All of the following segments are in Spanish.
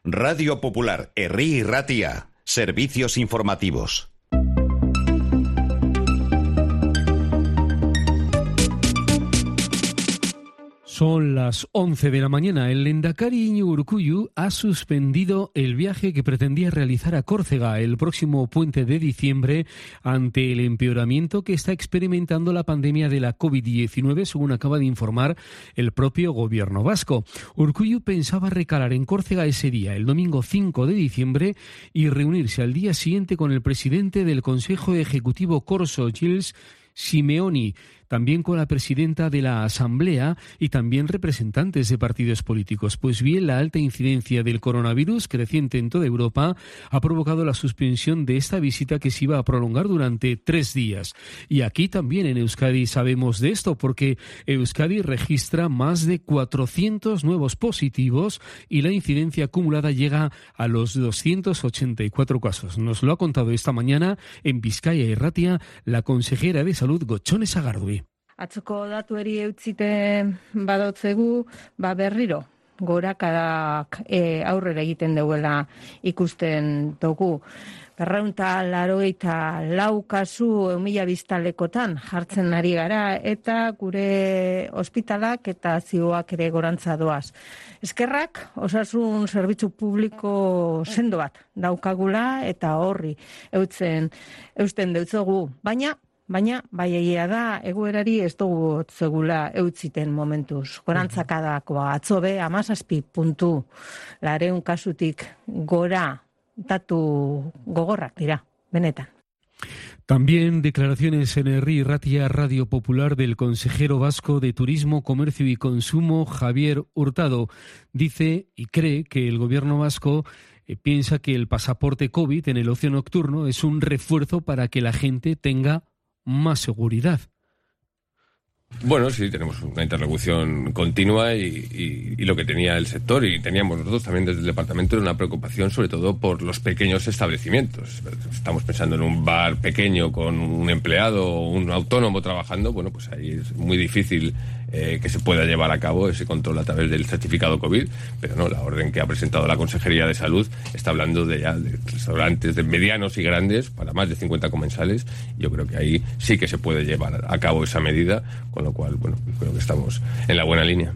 Radio Popular, Herri y Ratia. Servicios informativos. Son las 11 de la mañana. El lehendakari Iñigo Urkullu ha suspendido el viaje que pretendía realizar a Córcega el próximo puente de diciembre ante el empeoramiento que está experimentando la pandemia de la COVID-19, según acaba de informar el propio gobierno vasco. Urkullu pensaba recalar en Córcega ese día, el domingo 5 de diciembre, y reunirse al día siguiente con el presidente del Consejo Ejecutivo Corso, Gilles Simeoni, también con la presidenta de la Asamblea y también representantes de partidos políticos. Pues bien, la alta incidencia del coronavirus, creciente en toda Europa, ha provocado la suspensión de esta visita que se iba a prolongar durante 3 días. Y aquí también en Euskadi sabemos de esto, porque Euskadi registra más de 400 nuevos positivos y la incidencia acumulada llega a los 284 casos. Nos lo ha contado esta mañana en Bizkaia y Ratia la consejera de Salud, Gotzone Sagardui. Atzoko datueri eutziten badotzegu, berriro gorakadak aurrera egiten duela ikusten dugu. 284 kasu 1000 biztanlekotan jartzen ari gara eta gure ospitalak eta zioak ere gorantza doaz. Eskerrak osasun zerbitzu publiko sendo bat daukagula eta horri eusten deutzogu, baina bai egia da, egoerari ez dugu zegula eutziten momentuz. Gorantzakadako atzobe 17 puntu 200 kasutik gora datu gogorrak dira, benetan. También declaraciones en Herri y Ratia, Radio Popular, del consejero vasco de Turismo, Comercio y Consumo, Javier Hurtado. Dice y cree que el gobierno vasco piensa que el pasaporte COVID en el ocio nocturno es un refuerzo para que la gente tenga más seguridad. Bueno, sí, tenemos una interlocución continua y lo que tenía el sector y teníamos nosotros también desde el departamento era una preocupación sobre todo por los pequeños establecimientos. Estamos pensando en un bar pequeño con un empleado o un autónomo trabajando, bueno, pues ahí es muy difícil que se pueda llevar a cabo ese control a través del certificado COVID, pero no, la orden que ha presentado la Consejería de Salud está hablando de restaurantes de medianos y grandes para más de 50 comensales. Yo creo que ahí sí que se puede llevar a cabo esa medida, con lo cual, bueno, creo que estamos en la buena línea.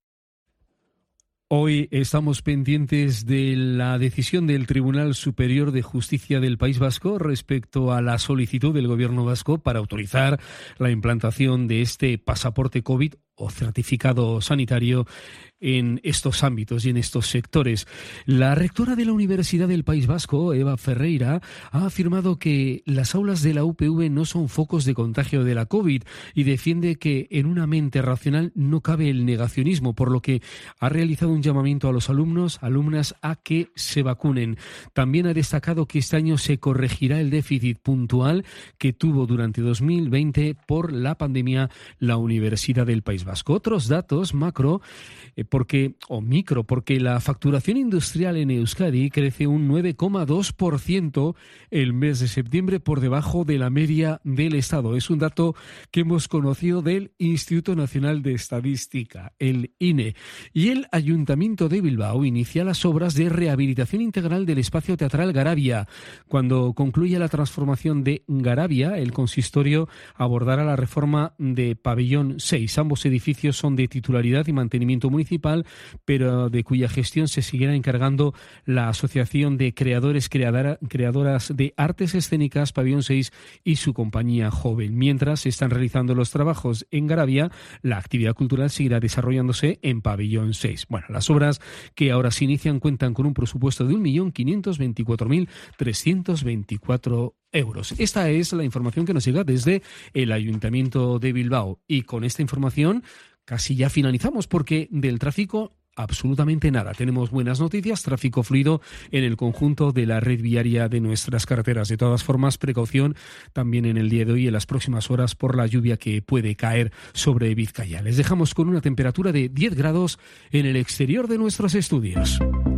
Hoy estamos pendientes de la decisión del Tribunal Superior de Justicia del País Vasco respecto a la solicitud del Gobierno vasco para autorizar la implantación de este pasaporte COVID o certificado sanitario en estos ámbitos y en estos sectores. La rectora de la Universidad del País Vasco, Eva Ferreira, ha afirmado que las aulas de la UPV no son focos de contagio de la COVID y defiende que en una mente racional no cabe el negacionismo, por lo que ha realizado un llamamiento a los alumnas a que se vacunen. También ha destacado que este año se corregirá el déficit puntual que tuvo durante 2020 por la pandemia la Universidad del País Vasco. Otros datos macro micro, porque la facturación industrial en Euskadi crece un 9,2% el mes de septiembre, por debajo de la media del Estado. Es un dato que hemos conocido del Instituto Nacional de Estadística, el INE. Y el Ayuntamiento de Bilbao inicia las obras de rehabilitación integral del espacio teatral Garabia. Cuando concluya la transformación de Garabia, el consistorio abordará la reforma de Pabellón 6. Ambos edificios son de titularidad y mantenimiento municipal, pero de cuya gestión se seguirá encargando la Asociación de Creadoras de Artes Escénicas Pabellón 6 y su compañía joven. Mientras se están realizando los trabajos en Garabia, la actividad cultural seguirá desarrollándose en Pabellón 6. Bueno, las obras que ahora se inician cuentan con un presupuesto de 1.524.324 euros. Esta es la información que nos llega desde el Ayuntamiento de Bilbao. Y con esta información casi ya finalizamos, porque del tráfico absolutamente nada. Tenemos buenas noticias, tráfico fluido en el conjunto de la red viaria de nuestras carreteras. De todas formas, precaución también en el día de hoy y en las próximas horas por la lluvia que puede caer sobre Vizcaya. Les dejamos con una temperatura de 10 grados en el exterior de nuestros estudios.